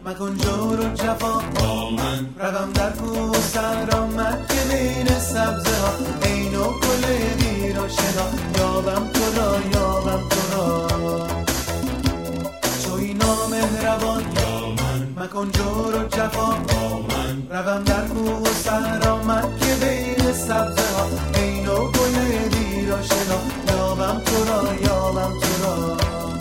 مکن جور و جفا با من، روم در کوسر آمد که بین سبزه ها، عین و گل دیر آشنا، یابم تو را یابم تو را، چوی نامهربان یا من، مکن جور و جفا با من، روم در کوسر آمد که بین سبزه ها، عین و گل دیر آشنا، یابم تو را یابم تو را.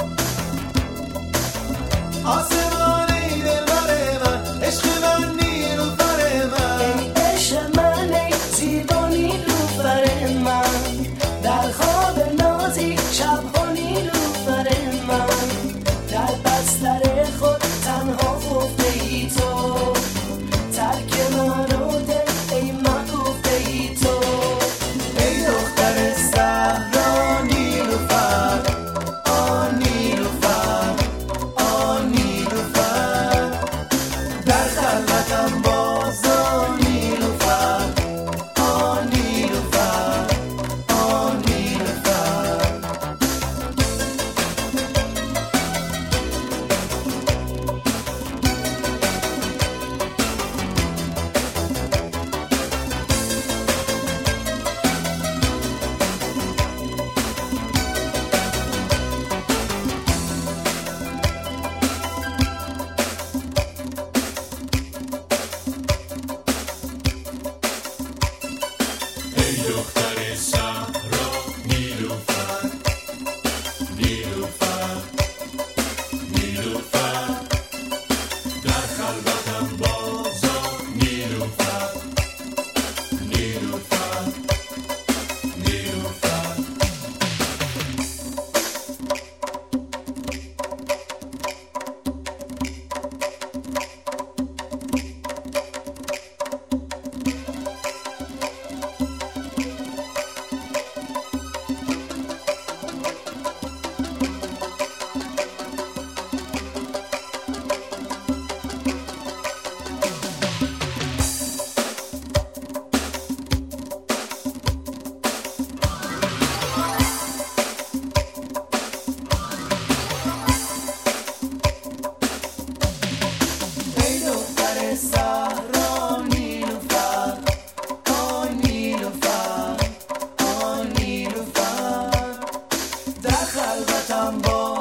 آسمان ای دلبر من، عشق من نیلوفر من، ای عشق من ای زیبا نیلوفر من، در خواب نازی شبها نیلوفر من، در بستر خود تنها خفته ای تو، ترک من و دل ای من گفته ای تو، ای دختر صحرا نیلوفر، آن نیلوفر، آن نیلوفر، در خلوتم بازا نیلوفر، آن نیلوفر، آن نیلوفر. ای دختر صحرا نیلوفر، نیلوفر، نیلوفر، در خلوتم بازا نیلوفر، نیلوفر، نیلوفر. ای دختر صحرا نیلوفر، آن نیلوفر، آن نیلوفر، در خلوتم با